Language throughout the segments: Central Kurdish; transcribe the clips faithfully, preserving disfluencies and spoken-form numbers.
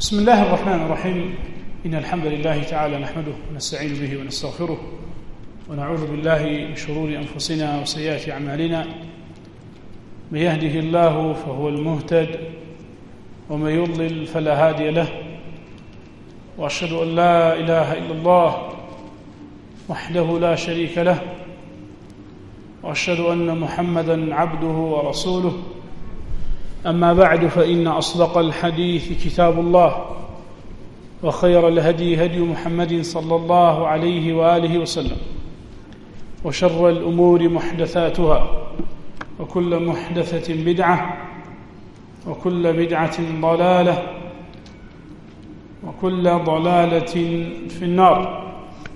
بسم الله الرحمن الرحيم. إن الحمد لله تعالى نحمده ونستعين به ونستغفره ونعوذ بالله من شرور أنفسنا وسيئات أعمالنا. من يهده الله فهو المهتد ومن يضلل فلا هادي له، وأشهد أن لا إله إلا الله وحده لا شريك له، وأشهد أن محمدًا عبده ورسوله. أما بعد، فإن أصدق الحديث كتاب الله، وخير الهدي هدي محمد صلى الله عليه وآله وسلم، وشر الأمور محدثاتها، وكل محدثة بدعة، وكل بدعة ضلالة، وكل ضلالة في النار.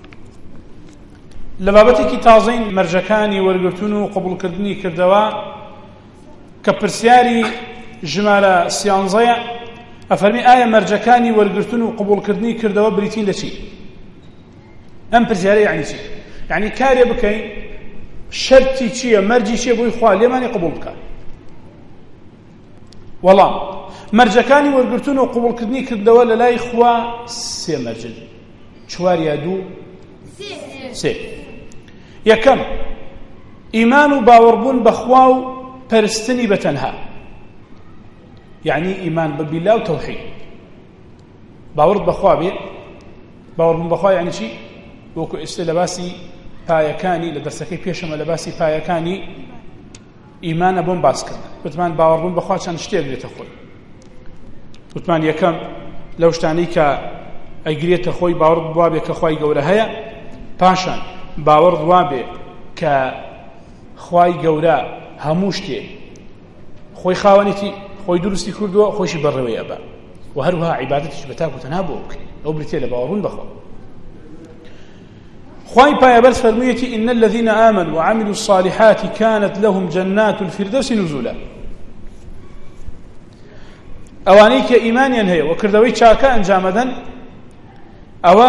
لبابتي تازين مرجكاني ورقتنو قبل كردني كردوا كبرسياري جمال سيانزية أفرمي آية مرجكاني ورقتنو قبل كردني كردوا بريتين لشي أم برسياري يعني شي يعني كاري بكي شرطي شي مرجي شي بو إخوة لماني قبول بك والله مرجكاني ورقتنو قبل كردني كردوا لا إخوة سي مرجل شوار يادو سي سي يا كم إيمان باوربون بخواو پرستني بتنها، يعني إيمان بالله وتوحيد. باورد بخوا بي باوربون بخوا يعني شي وكو استلباسي بايكاني لدرسكي بيشم لباسي بايكاني إيمان بون باسكن بتمان باوربون بخوا كان شتي قريت اخوي بتمان يا كم لو شتاني كا اي قريت اخوي باورد بوابي كخواي قوله هيا باشان باورد وابي كخواي قوله هموشتي خوي خاونتي خوي درستي كردو خوشي بروي ابا وهروها عبادتي بتاكو تنابوك او بريتي لباورون بخو خوي بايبرس فرميتي ان الذين امنوا وعملوا الصالحات كانت لهم جنات الفردوس نزلا. اوانيك ايمانيا هي وكردوي شاكا انجامدا او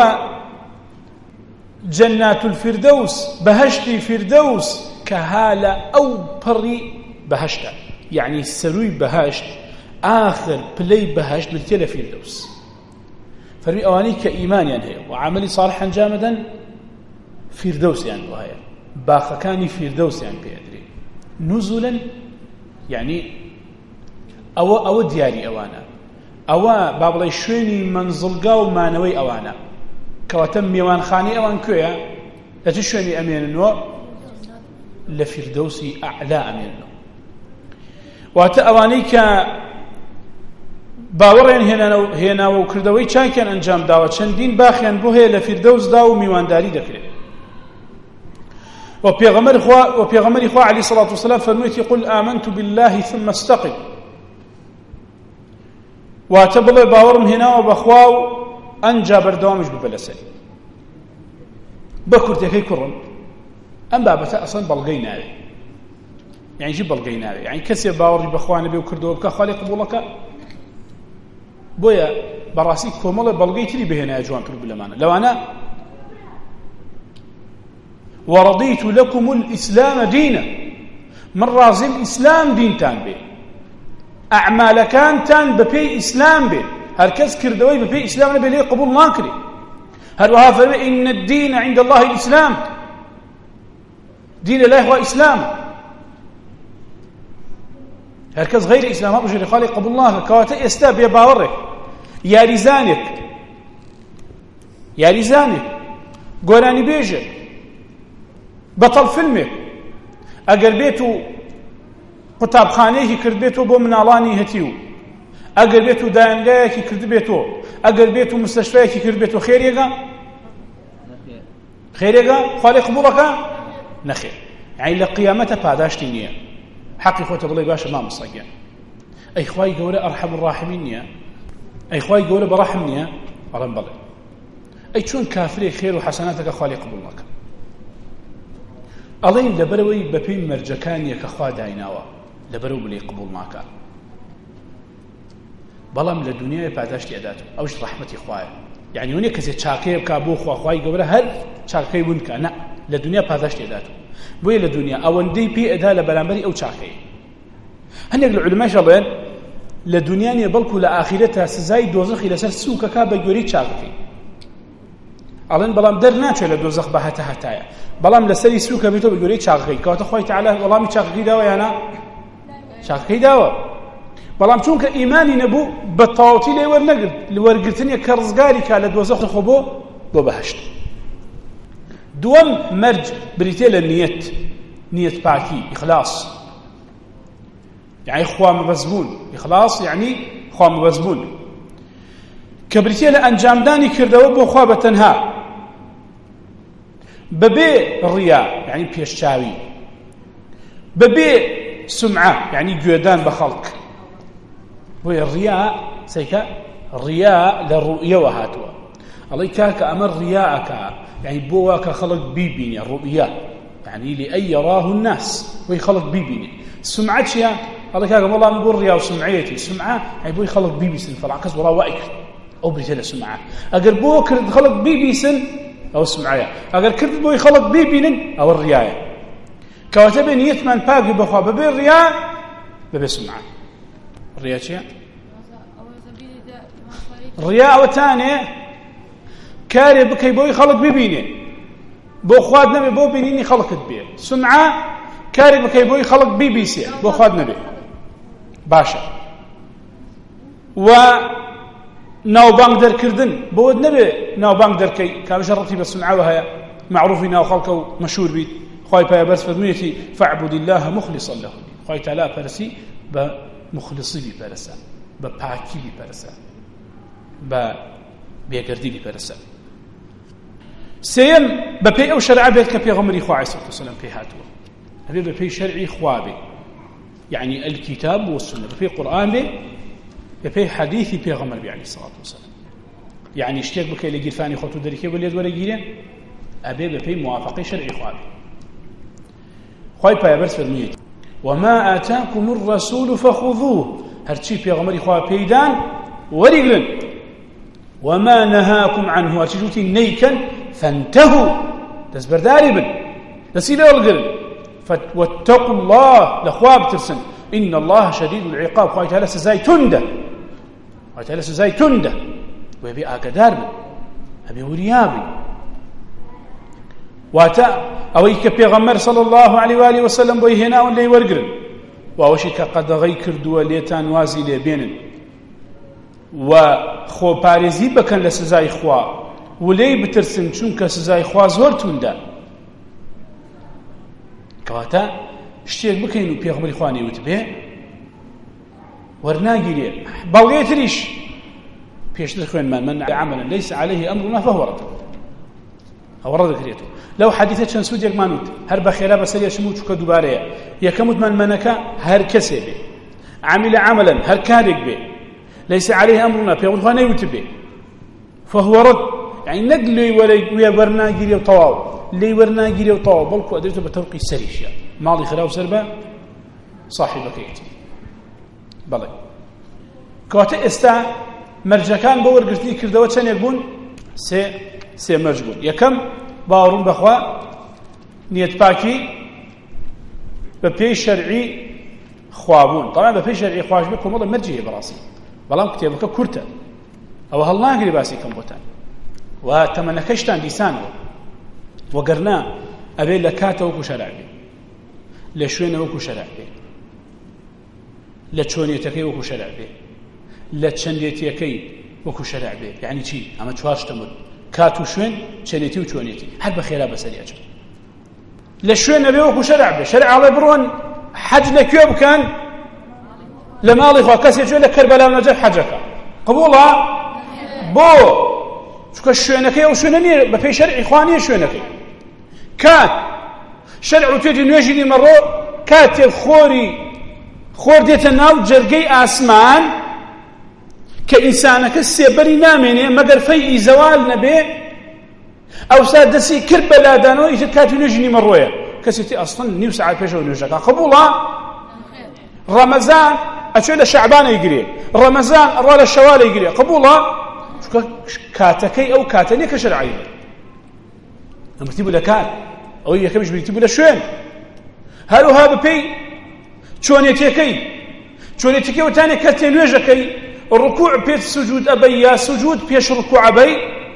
جنات الفردوس بهشتي فردوس كهالة أو بري بهشتا، يعني سروي بهشت آخر بلي بهشت بالتالي فردوس. فرمي أواني كإيمان يعني هي وعملي صالحا جامدا فردوس يعني وهي باخ كاني فردوس يعني بيدري نزلا يعني أو أو دياري أوانا أو باب لي شويني منزلقا ومانوي أوانا كواتم ميوان خاني أوان كويا لا تشويني أمين النوع لفردوسي أعلى أمينه واتأوانيك باورين هنا هنا وكردوي كان أنجام داوة چندين باخيان بوهي لفردوس داو ميوانداري دكري. وبيغمر إخوة وبيغمر إخوة عليه الصلاة والسلام فرميت يقول آمنت بالله ثم استقم واتبلي باورم هنا وبخواو أنجا بردوامج ببلسي بكرت يكي كرم أم بابته أصلاً بلغيناوي يعني جيب بلغيناوي يعني كسي باوري بأخواني بي وكردو بك خالي قبولك بويا براسي كومل بلغيتري بهنا يا جوان كرب الأمانة. لو أنا ورضيت لكم الإسلام دينا من رازي الإسلام دين تان بي أعمال كان تان ببي إسلام بي هركز كردوي ببي إسلام نبي ليه قبول ناكري هل وها فرمي إن الدين عند الله الإسلام دين الله هو إسلام هركز غير إسلام أبو جري خالي قبل الله كواتي استاب يا باورك يا رزانك يا رزانك قولاني بيجي بطل فيلمك أقر بيتو قطاب خانيه كرد بيتو بو منالاني هتيو أقر بيتو داينغايك كرد بيتو أقر بيتو مستشفايك كرد بيتو خير يقا خير يقا خالي قبولك نخير يعني لقيامته پاداشتی نیه حقی خودت بڵێ باشە مامۆستاگیان ئەی خوای گەورە ئەرحەم الراحمین نییە ئەی خوای گەورە بەڕەحم نییە بەڵێم بڵێ ئەی چۆن کافرێک خێر و حەسەناتەکە خوا لێ قبوڵ ناکە ئەڵێن لەبەرەوەی بەپێی مەرجەکانیە کە خوا دایناوە لەبەرەوە بڵێ قبوڵ ناکە بەڵام لە دنیای پاداشتی ئەداتەوە ئەوش ڕەحمەتی خوایە يعني هوني كسي چاکەیە بکا بۆ خوا خوای گەورە هەر چاکەی ون کە نه لە دنیا پاداشتی ئەداتەوە بۆیە لە دنیا ئەوەندەی پێ ئەدا لە بەرامبەری ئەو چاکەیە. هەندێک لە عولەمای شەڵێن لە دنیا نیە بەڵکو لە ئاخرەتە سزای دۆزەخی لەسەر سووکەکە بە گوێرەی چاکەکەی. ئەڵێن بەڵام دەرناچێت لە دۆزەخ بە هەتە هەتایە، بەڵام لەسەری سووکە بێتەوە بە گوێرەی چاکەکەی. کەواتە خۆی تەعالا وەڵامی چاکەکەی داوە یانە؟ چاکەکەی داوە. بەڵام چونکە ئیمانی نەبوو بە تەواوەتی لێ وەرنەگرت، لێوەرگرتنیە کە ڕزگاری کا لە دۆزەخ خۆ بۆ بۆ بەهەشت. دووەم مەرج بریتێ لە نیەت، نیەت پاکی، ئیخلاص، یعنی خوا مەبەزبوون. ئیخلاص یعنی خوا مەبەزبوون کە بریتێ لە ئەنجامدانی کردەوە بۆ خوا بەتەنها بەبێ ڕیا، یعنی پێشچاوی، بەبێ سمعە، یعنی گوێدان بە خەڵک. بۆیە ڕیا سەیکە ڕیا لە ڕوئیەوە هاتووە. ئەڵێ کاکە ئەمە ڕیاءەکە، یعنی بۆ وا کە خەڵک بیبینێ. ڕوئیا یعنی لئەن یەڕاه الناس، بۆی خەڵک بیبینێ. سمعە چییە؟ ئەڵێ کاکە وەڵام بۆ ڕیا و سمعەیەتی. سمعە یعنی بۆی خەڵک بیبیسن، فڵان کەس وەڵا وای کرد، ئەو بریتە لە سمعە. ئەگەر بۆ کرد خەڵک بیبیسن ئەو سمعەیە، ئەگەر کرد بۆی خەڵک بیبینن ئەوە ڕیایە. کەواتە بێ نیەتمان پاکی بەخوا بەبێ ڕیا بەبێ سمعە. ڕیا چییە؟ ڕیا ئەوەتانێ کارێ بکەی بۆی خەڵک ببینێ، بۆ خواد نەبێ بۆ بینینی خەڵکت بێ. سمعە کارێ بکەی بۆی خەڵک بیبیسێ، بۆ خواد نەبێ. باشە. و ناوبانگ دەرکردن بۆت نەبێ ناوبانگ دەرکەی، کامیشە ڕەتی بە سمعەوە هەیە، معروفی ناو خەڵکە و مەشهور بیت. خوای پایەبەرز فەرموویەتی فاعبد الله مخلصا له. خوای تەعالا پەرسی بە مخلصی بیپەرسە، بە پاکی بیپەرسە، بە بێگردی بیپەرسە. سێیەم بەپێی ئەو شەرعە بێت کە پێغەمبەری خوا عەلەیهی سەلاتو وسەلام پێی هاتووە. هەبێ بەپێی شەرعی خوا بێ، یعنی الکتاب والسنە، بەپێی قورئان بێ، بەپێی حەدیثی پێغەمبەر بێ عەلەیهی سەلاتو وسەلام. یعنی شتێک بکەی لە گیرفانی خۆت و دەریکێ بۆ لێت وەرەگیرێ، ئەبێ بەپێی موافقەی شەرعی خوا بێ. خوای پایەبەرز فەرموویەتی وما آتاكم الرسول فخذوه. هەرچی پێغەمبەری خوا پێیدان وەریگرن. وما نهاكم عنه، هەرچی جوتی نەیکەن فانتهوا، دەستبەرداری بن، دەستی لێوەڵگرن. واتقوا الله، لەخوا بترسن. إن الله شديد العقاب، خوای تەعالا سزای توندە، خوای تەعالا سزای توندە. وەبێ ئاگادار بن، ئەبێ وریا بن. واتە ئەوەی کە پێغەمبەر صلی الله علیه و آله وسلم بۆی هێناون لێی وەرگرن، و ئەوەشی کە قەدەغەی کردووە لێتان وازی لێبێنن، و خۆپارێزی بکەن لە سزای خوا، و لێی بترسن چونکە سزای خوا زۆر توندە. کەواتە شتێک بکەین و پێغەمبەری خوا نەیوت بێ وەرناگیرێ. بەڵگەی تریش پێشتر خوێنمان من عملا ليس عليه أمرنا فهو رد، ئەوە ڕەدەکرێتەوە. لەو حەدیثە چەند سوودێکمان وت، هەر بەخێرا بەسەر یەشم و چووکە دووبارەیە. یەکەم وتمان منەکە هەر کەسێ بێ، عامل عملا هەر کارێک بێ، ليس عليه أمرنا پێغەمبەری خوا نەیوت بێ فهو رد، یعنی نەک لێی وەرناگیرێ و تەواو، لێی وەرناگیرێ و تەواو، بەڵکو ئەدرێتەوە بە تەوقی سەریشە، ماڵی خراو سەر بە صاحبەکەیەتی. بەڵێ کەواتە ئێستا مەرجەکان بە وەرگرتنی کردەوە چەندێک بوون؟ سێ سێ مەرج بوون. یەکەم باوەڕوون بەخوا، نیەت پاکی، بەپێی شەرعی خوابوون. طبعا بەپێی شەرعی خواش بێ کۆمەڵە مەرجی هەیە بەڕاستی، بەڵام کتێبەکە کورتە، ئەوە هەڵناگری باسی کەم بۆتان، و تەمەنەکەشتان دیسانەوە. وەگەرنا ئەبێ لە کاتە وەکو شەرع بێ، لە شوێنە وەکو شەرع بێ، لە چۆنیەتەکەی وەکو شەرع بێ، لە چەندێتیەکەی وەکو شەرع بێ. یعنی چی؟ ئەمە چوار شتەمە: کات و شوێن، چەندێتی و چۆنیەتی، هەر بەخێرا بەسەریاچێت. لە شوێنە بێ وەکو شەرع بێ. شەرع ئەڵێ بڕۆن حەج لەکوێ بکەن؟ لە ماڵی خوا. کەسێک چۆن لە کەربەلا و نەجەف حەجەکە، قبوڵە؟ بۆ چونکە شوێنەکەی ئەو شوێنە نییە، بەپێی شەرعی خوا نییە شوێنەکەی. کات شەرع و توێتی نوێژی نیمەڕۆ، کاتێک خۆری خۆر دێتە ناو جەرگەی ئاسمان کە ئینسانەکە سێبەری نامێنێ مەگەر فەیئی زەوال نەبێ، ئەوسا دەستی کرد بە لادانەوە، ئیتر کاتی نوێژی نیمەڕۆیە، کەسێتی ئەسڵەن نیو سەعات پێشەوە نوێژەکە. قبوڵە؟ ڕەمەزان ئەچێ لە شەعبانە ئەیگرێ، ڕەمەزان ئەڕوا لە شەوالە ئەیگرێ. قبوڵە؟ چونکە کاتەکەی ئەو کاتە نییە کە شەرعی بێ، ئەمرتی بوو لە کات، ئەوەی یەکەمیش بریتی بوو لە شوێن. هەروها بەپێی چۆنێتیەکەی، چۆنێتیکە وتانێک کە تێ نوێژەکەی ڕکوع پێش سجود ئەبەی یا سجود پێش ڕکوع ئەبەی؟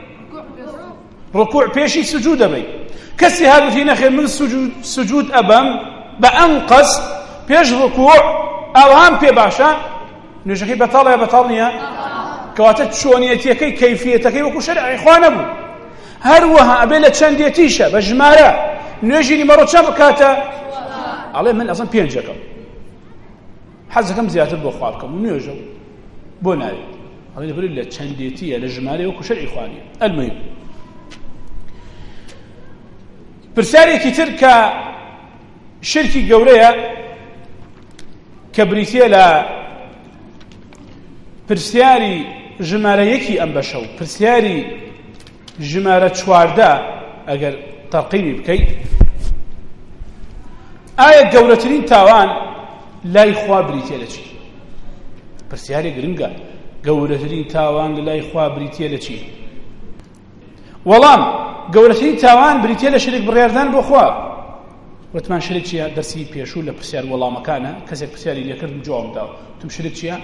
ڕکوع پێشی سجود ئەبەی. کەسی هاتووتی نەخێر من سجود ئەبەم بە ئەم قەست پێش ڕکوع ئەوهام پێ باشە، نوێژەکەی بەتاڵە یا بەتاڵ نییە؟ کەواتە چۆنیەتیەکەی کەیفیەتەکەی وەکو شەرعی خوا نەبوو. هەروەها ئەبێ لە چەندێتیشە بە ژمارە نوێژی نیمەڕۆ چەند ڕکاتە؟ ئەڵێ من ئەزم پێنجەکەم، حەزەکەم زیاتر بۆ خوا بکەم و نوێژە بۆ ناوێت. ئەڵێ لەبەر لە چەندێتیە لە ژمارەی وەکو شەرعی خوا نییە. ئەلموهیم پرسیارێکی تر کە شرکی گەورەیە کە بریتیە لە پرسیاری ژمارە یەکی ئەم بەشە و پرسیاری ژمارە چواردە ئەگەر تەرقیمی بکەیت، ئایا گەورەترین تاوان لای خوا بریتیە لە چی؟ پرسیاری گرنگە. گەورەترین تاوان لە لای خوا بریتیە لە چی؟ وەڵام گەورەترین تاوان بریتیە لە شرک بڕیاردان بۆ خوا. وتمان شرک چییە؟ دەرسی پێشوو لە پرسیار وەڵامەکانە کەسێک پرسیاری لێکردم جوابم داوە، تم شرک چییە؟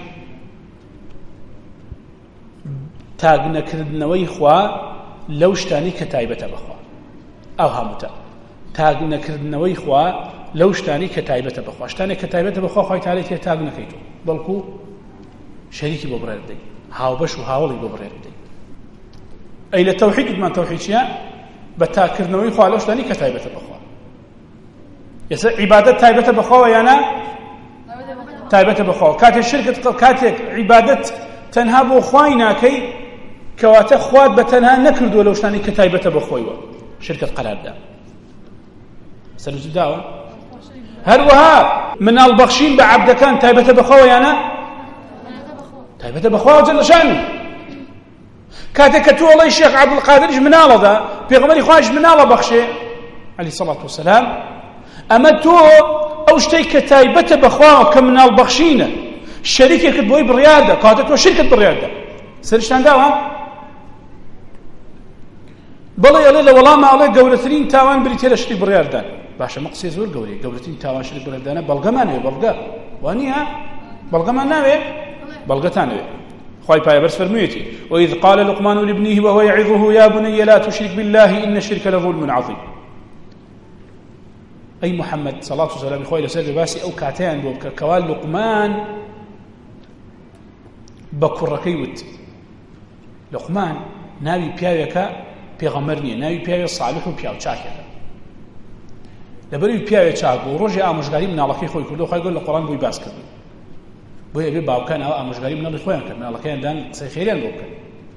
تاگنەکردنەوەی خوا لەو شتانی کە تایبەتە بەخوا. ئەو هەمووتە تاگنەکردنەوەی خوا لەو شتانی کە تایبەتە بەخوا. شتانێک کە تایبەتە بەخوا خوای تاالای تێ تاگ نەکەیت، بەڵکو شەریکی بۆ بڕێر بدەیت، هاوبەش و هاوڵی بۆ بڕێر بدەیت. ئەی لە تەوحید وتمان تەوحید چییە؟ بە تاکردنەوەی خوا لەو شتانی کە تایبەتە بەخوا. ئێستا عیبادەت تایبەتە بەخواوە یانە؟ تایبەتە بەخواوە. کاتێک شرکت کاتێک عیبادەت تەنها بۆ خوای ناکەی کەواتە خوات بە تەنها نەکردووە لەو شتانی کە تایبەتە بە خۆیوە، شرکت قەراردا. سەرنجت داوە؟ هەروەها مناڵبەخشین بە عەبدەکان تایبەتە بەخواوە یانە؟ تایبەتە بەخواوە جەل شانو. کاتێک کە تۆ ئەڵێی شێخ عەبدولقادریش مناڵەدا، پێغەمبەری خوایش مناڵە بەخشێ عەلەیهی سەڵات وسەلام، ئەمە تۆ ئەو شتەی کە تایبەتە بەخواوە کە مناڵبەخشینە شەریکێکت بۆی بڕیاردە، کاتە تۆ شرکت بڕیاردە. سەرشتان داوە؟ بەڵێ ئەڵێ لە وەڵامە ئەڵێ گەورەترین تاوان بریتێ لە شتی بڕیاردان. باشە مە قسەی زۆر گەورەیە. گەورەترین تاوان شتی بڕیاردانە بەڵگەمانەوێ. بەڵگە وانییە؟ بەڵگەمان ناوێ؟ بەڵگەتانەوێ. خوای پایەبەرز فەرموویەتی وإذ قال لقمان لابنه وهو يعظه يا بني لا تشرك بالله إن الشرك لظلم عظيم. أي محمد صلى الله عليه وسلم خوای لەسەر بەباسی ئەو کاتەیان بۆ بکە کەوا لوقمان بە کوڕەکەی وت. لوقمان ناوی پیاوێکە پێغەمبەر نییە، ناوی پیاوێ صالح و پیاو چاکێکە. لەبەروی پیاوێ چاک بوو ڕۆژی ئامۆژگاری مناڵەکەی خۆی کردو. خوای گەور لە قورئان بۆی باس کردو. بۆیە بێ باوکان ئەوە ئامۆژگاری مناڵی خۆیان کرد، مناڵەکەیان دان قسەی خێریان بۆ بکەن.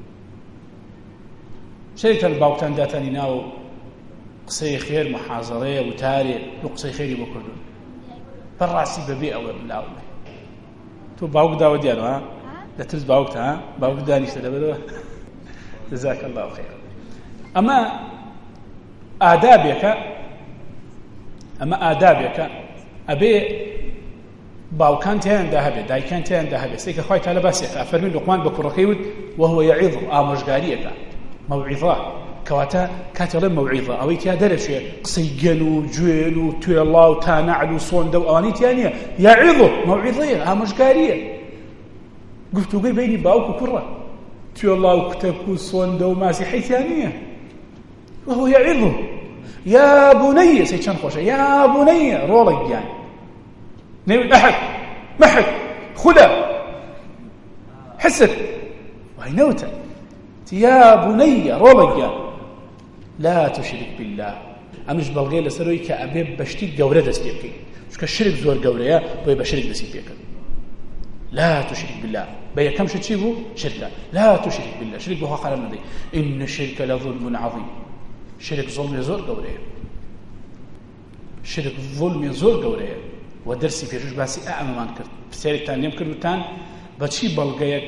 شەریکە لە باوکتان داتانی ناو قسەی خێر محازەڕەیە وتارێ و قسەی خێری بۆ کردوون. بەڕاستی بەبێ ئەوە بلاومێ. تۆ باوک داوە دیارەوە لە ترس باوکتە ها؟ باوک دانیشتە لەبەرەوە؟ جەزاک الله خێر. ئەمە ئادابێکە، ئەمە ئادابێکە ئەبێ باوکان تیاندا هەبێ، دایکان تیاندا هەبێ. سێکە خوای تاالە باسێکە فەرمی لوقمان بە کوڕەکەی وت وهو يعظ ئامۆژگاریەکە، مەوعیظە. کەواتە کاتی ئەڵێ مەوعیظە ئەوەی تیا دەرەچێ قسەی گەن و گوێن و توێڵا و تانەعل و سۆندە و ئەوانەی تیا نییە. یعظ مەوعیظەیە، ئامۆژگاریە، گفتوگوی بینی باوک و کوڕە، توێڵا و کتەک و سۆندە و ماسیحەی تیا نییە. وهو يعظ يا بني سي چەند خۆشە يا بني ڕۆڵێک گیان نەیوت ئەحد مەحد خودە حسد وای نەوتە يا بني ڕۆڵێک گیان لا تشرك بالله. ئەمش بەڵگەی لەسەرەوەی کە ئەبێ بەشتی گەورە دەست پێ بکەین، چونکە شرک زۆر گەورەیە بۆیە بە شرک دەستی پێکرد. لا تشرك بالله بە یەکەم شت چی بوو؟ شرکە. لا تشرك بالله شرک بۆ خوا قەرار نەدەی. إن الشرك لظلم عظيم. شرک ظلمی زۆر گەورەیە، شرک ظلمی زۆر گەورەیە و دەرسی پێشوش باسی ئەمەمان کرد. پرسیارێکتان لێم کردوتان بەچی بەڵگەیەک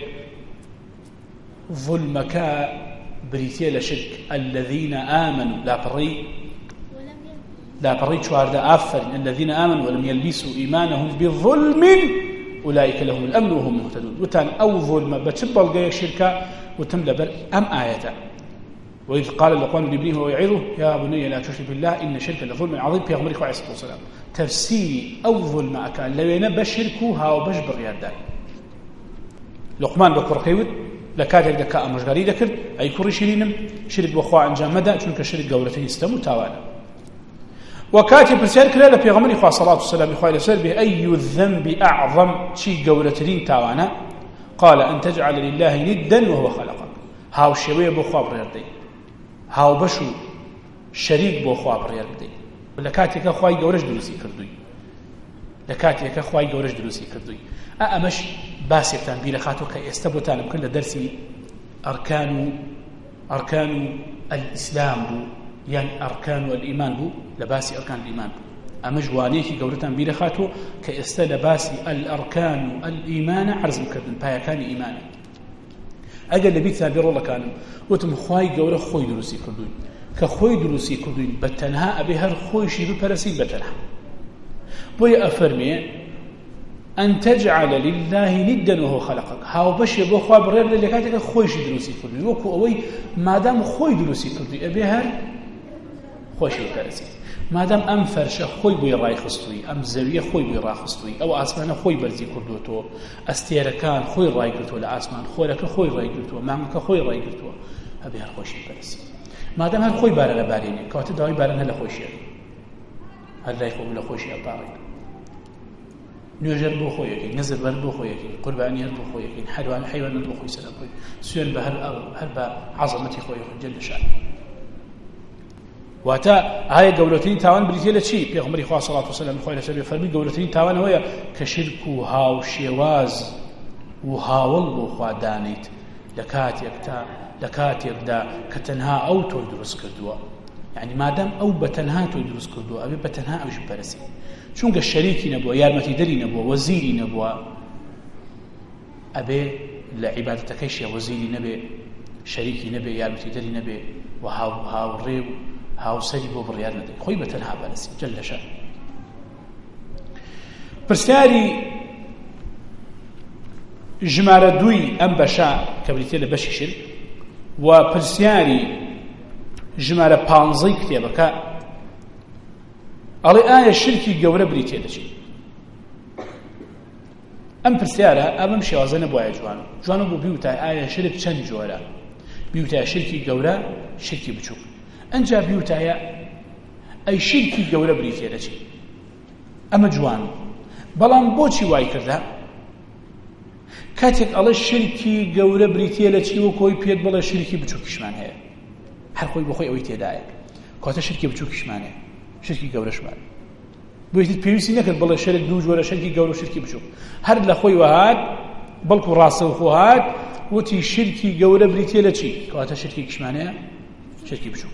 ظلمەکە بریتیە لە شرک. الذين آمنوا لاپەڕی لاپەڕی چواردە ئافەرین الذين آمنوا ولم يلبسوا إيمانهم بظلم أولئك لهم الأمن وهم مهتدون. وتان أو ظلمە بەچ بەڵگەیەک شرکە وتم لەبەر ئەم ئاەتە وإذ قال لقمان لابنه ويعظه يا بني لا تشرك بالله إن الشرك لظلم عظيم في أمرك عليه الصلاة والسلام تفسير أو ظلم أكان لو ينبشركوها وبشبر يدان لقمان بكركيود لكاتك دكا أمجغاري ذكر أي كوري شرينم شرك بخوا أنجام مدى چونك شرك قولتين استمو تاوانا وكاتب برسيار كلا لبيغمري خواه صلاة والسلام إخوة لسر به أي الذنب أعظم شي قولتين تاوانا قال أن تجعل لله ندا وهو خلقك هاو شوية بخوا بريردي هاو بشو شريك بخوا بريردي لكاتك خواهي قولش دروسي كردوي لكاتك خواهي قولش دروسي كردوي أمش باسيتان بيلخاتو كي استبوتان بكل درسي أركان أركان الإسلام بو يعني أركان الإيمان بو لباسي أركان الإيمان بو أمش وانيكي قولتان بيلخاتو كي استلباسي الأركان الإيمان عرض مكردن بايا كان إيمانا أقل لبيت ثابر الله كان وتم خواهي قولة خوي دروسي كردوين كخوي دروسي كردوين بتنها أبي هر خوي شي ببرسي بتنها بوي أفرمي أن تجعل لله ندا وهو خلقك هاو باش يبو خوا برير اللي كاتك خوي شي دروسي كردوين وكو أوي مادام خوي دروسي كردوين أبي هر خوي شي ببرسي مادام أم فرشة خوي بوي راي خستوي أم زاوية خوي بوي راي خستوي أو آسمان خوي برزي كردوتو استيركان خوي راي كردوتو لآسمان خوي لك خوي راي كردوتو مامك خوي راي كردوتو أبي هر خوي شي ببرسي مادام هر خوي بارا لباريني كواتي داوي بارا هلا خوي شي هل لا يكون لخوي شي أباري نوجر بو خويك نزل بر بو خويك قرباني بو خويك حيوان حيوان بو خوي سلام خوي سير بهر هر بعظمتي خويك جل شأنه واتا هاي قولتين تاوان بريتي لشي بيغمري خواه صلاة والسلام خواه لشبه فرمي قولتين تاوان هو كشرك وهاو شواز وهاول بو خواه دانيت لكاتيك تا لكاتيك دا كتنها أو توي دروس كردوا يعني مادام أو بتنها توي دروس كردوا أبي بتنها أو جبرسي چونك الشريكي نبوا يارمتي دري نبوا وزيري نبوا أبي لعبادتكيش يا وزيري نبي شريكي نبي يارمتي دري نبي وهاو هاو ريو هاو سري بو بريار ندي خوي بتنها بالسي جل شأن برساري جمارة دوي أم بشا كبريتي لبشي شرك وبرساري جمارة بانزي كتابك ألي آية شركي قورة بريتي لشي أم برسارة أمام شوازن بوايا جوانو جوانو بو بيوتا آية شرك چند جوارا بيوتا شركي قورة شركي بچوك أنجا بيوتايا أي شركي قولة بريتيا لشي أما جوان بلان بوشي واي كردا كاتك الله شركي قولة بريتيا لشي وكوي بيد بلا شركي بچوكشمان هيا هر خوي بخوي أوي تيدايك كاتا شركي بچوكشمان هيا شركي قولة شمان بويتت بيوسي نكر بلا شرك دوج ولا شركي قولة شركي بچوك هر لخوي وهاد بلكو راسه وخوهاد وتي شركي قولة بريتيا لشي كاتا شركي كشمان هيا شركي بچوك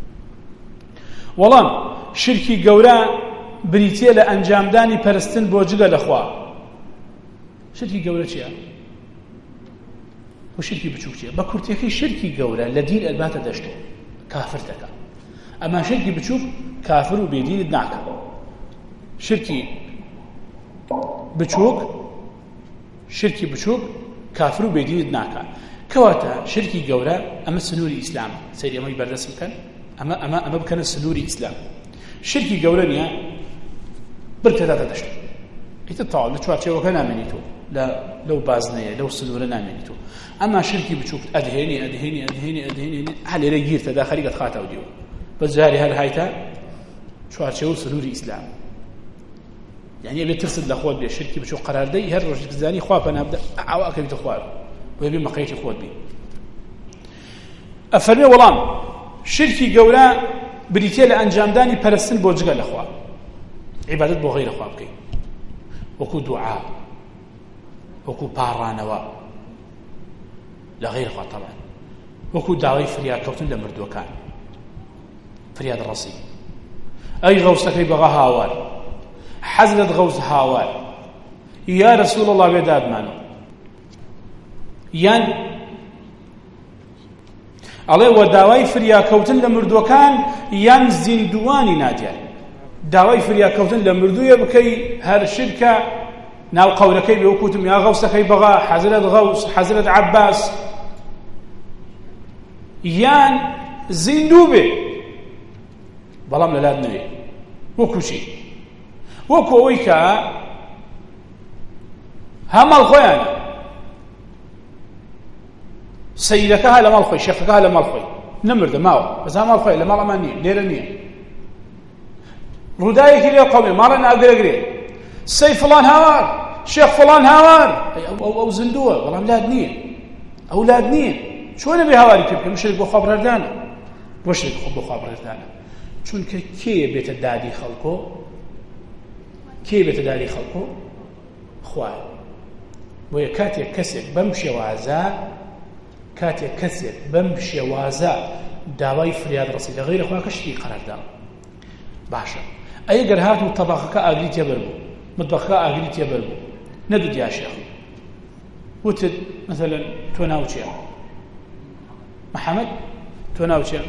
وەڵام شرکی گەورە بریتیە لە ئەنجامدانی پەرستن بۆ جگە لەخوا شرکی گەورە چییە؟ و شرکی بچووک چییە؟ بە کورتەکەی شرکی گەورە لە دین ئەلباتە دەشتێ کافر دەکات ئەما شرکی بچووک کافر و بێدینت ناکات شرکی بچووک شرکی بچووک کافر و بێدینت ناکات کەواتە شرکی گەورە ئەمە سنووری ئیسلام سەیری ئەمەی بەردەست بکەن أما أما أما بكن السنوري إسلام شركي جورانيا برتدات دشت يتطاول لشوات شيء وكان آمنيتو لا لو بازنية لو سنورنا آمنيتو أما شركي بتشوف أدهيني أدهيني أدهيني أدهيني على رجير تداخلي قد خاطه وديو بس هذه هذا هايتا شوات شيء سنوري إسلام يعني يبي ترصد لأخوات بالشركي بتشوف قرار ده هر رجل زاني خواب أنا أبدأ عواقب تخواب ويبي مقيت خوات بي أفرمي والله شركي قولا بريتيا لأنجامداني پرستن بۆ جگە لەخوا عبادت بۆ غير خوا بکەین وەکو دوعا وەکو پاڕانەوە لە غير خوا طبعا وەکو داوای فریادکەوتن لە مردووەکان فریاد ڕەسی ئەی غەوسەکەی بەغا هاوار حەزرت غەوس هاوار یا رسول الله بێدادمانە یان ئەڵێ وە داوای فریاکەوتن لە مردووەکان یان زیندوانی نادیار داوای فریاکەوتن لە مردوویە بکەی هەر شرکە ناو قەورەکەی بێ وەکوتم یا غەوسەکەی بەغا حەزرەت غەوس حەزرەت عەباس یان زیندوو بێ بەڵام لەلات نەوێ وەکو چی وەکو ئەوەی کە ها ماڵ خۆیانە سەیدەکە ها لە ماڵ خۆی شێخەکە ها لە ماڵ خۆی نەمردە ماوە بەس ها ماڵ خۆی لە ماڵ ئەمان نییە لێرە نییە ڕووداوێکی لێ قەومێ ماڵە ناگرێگرێ سەی فڵان هاوار شێخ فڵان هاوار ئەو ئەو زیندووە بەڵام لات نییە ئەو لات نییە چۆنە بێ هاواری پێ بکەم شرک بۆ خوا بڕێردانە بۆ شرک بۆ خوا بڕێردانە چونکە کێ بێتە دادی خەڵکۆ کێ بێتە دادی خەڵکۆ خوایە بۆیە کاتێک کەسێک بەم شێوازە کاتێک کەسێک بەم شێوازە داوای فریاد ڕەسی لە غەیرە خوا کە شتی قەرارداوە باشە ئەگەر هات و تەباخەکە ئاگری تێبەر بوو مطبەخەکە ئاگری تێبەر بوو نەدوو دیا شێخ وتت مثلا تۆ ناو چییە محەممەد تۆ ناو چییە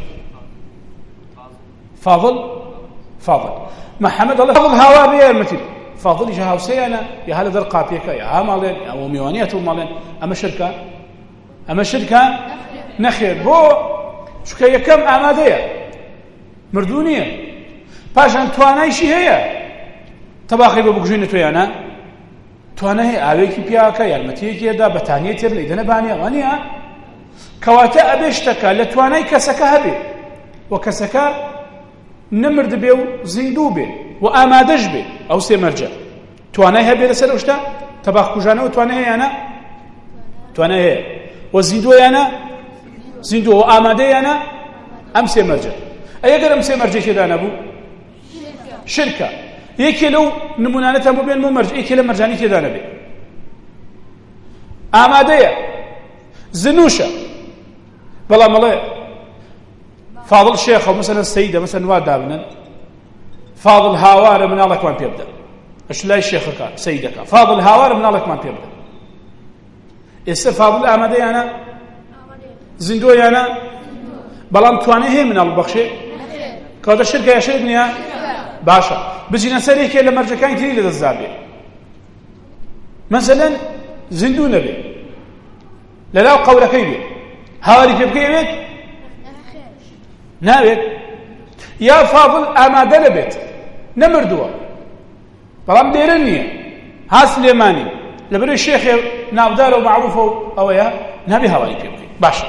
فاضل فاضل محەممەد الله فاضل هاوا بێ یارمەتی فاضلیش هاوسەیانە یا هەلە دەر قاپێکە یا ها ماڵێن ئەوە میوانیەت و ماڵێن ئەمە شرکە ئەمە شرکە نەخێر بۆ چکە یەکەم ئامادەیە مردوو نییە پاشان توانایشی هەیە تەباخی بە بکوژێنە تۆیانە توانە هەیە ئاوێکی پیاکە یارمەتیەکێدا بەتانیە تێر لەی دەنە بانیە وانە کەواتە ئەبێ شتەکە لە توانای کەسەکە هەبێ و کەسەکە نەمرد بێ و زیندوو بێ و ئامادەش بێ ئەو سێ مەرجە توانای هەبێ لەسەر ئەو شتە تەباخ کوژانەوە توانای هەیەیانە توانای هەیە و زیندوویانە زیندووە و ئامادەیانە ئەم سێ مەرجە ئەگەر ئەم سێ مەرجە تێدا نەبوو شرکە یەکێ لەو نمونانەتان بۆ بێن بۆ مەرج یەکێ لە مەرجانی تێدا نەبێ ئامادەیە زنووشە بەڵام مەڵێ فاضل شێخە مەسەلەن سەیدە مەسەلەن وا دابنن فاضل هاوارە مناڵێکمان پێ بدە ئەش لای شێخەکە سەیدەکە فاضل هاوارە مناڵێکمان پێ بدە ئێستا فاضل ئامادەیانە زیندوویانە بەڵام توانای هەیە مناڵ ببەخشێ کەواتە شرکە یا شرک نییە باشە بچینە سەر یەکێ لە مەرجەکانی تری لەدەستدا بێ مەسەلەن زیندوو نەبێ لەلاو قەورەکەی بێ هاواری پێ بکەوێت ناوێت یا فاضل ئامادە نەبێت نەمردووە بەڵام لێرە نییە ها سلێمانی لەبەرەوەی شێخێ ناودارە و معروفە و ئەوەیە نابێ هاواری پێ بکەیت باشە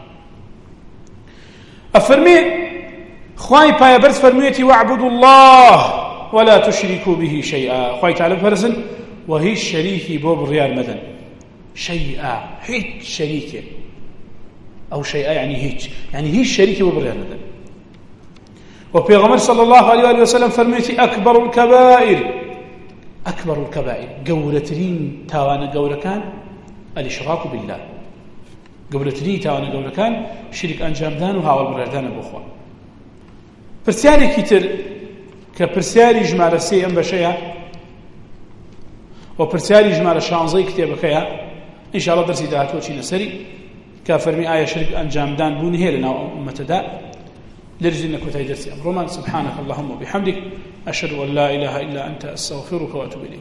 ئەفەرمێ خوای پایەبەرز فەرموویەتی وەعبودوا الله ولا تشركوا به شيئا خوای تعالی فەرزن و هیچ شەریکی بۆ بڕیار مەدەن شيئا هیچ شەریکێ ئەو شيئا يعني هیچ يعني هیچ شەریکی بۆ بڕیار مەدەن و پێغەمبەر صلى الله عليه وآله وسلم فەرموویەتی أكبر الكبائر أكبر الكبائر گەورەترین تاوانە گەورەکان الإشراك بالله گەورەترین تاوانە گەورەکان شریک ئەنجامدان و هاوڵ بڕێردانە بۆ خوا پرسیارێکی تر کە پرسیاری ژمارە سێ ئەم بەشەیە و پرسیاری ژمارە شانزەی کتێبەکەیە ئینشاءڵڵا دەرسی داهاتوە چینە سەری کە فەرمی ئایا شرک ئەنجامدان بوون هەیە لەناو ئومەتەدا لرجلنا كتاي درسي أمرمان سبحانك اللهم وبحمدك أشهد أن لا إله إلا أنت أستغفرك وأتوب إليك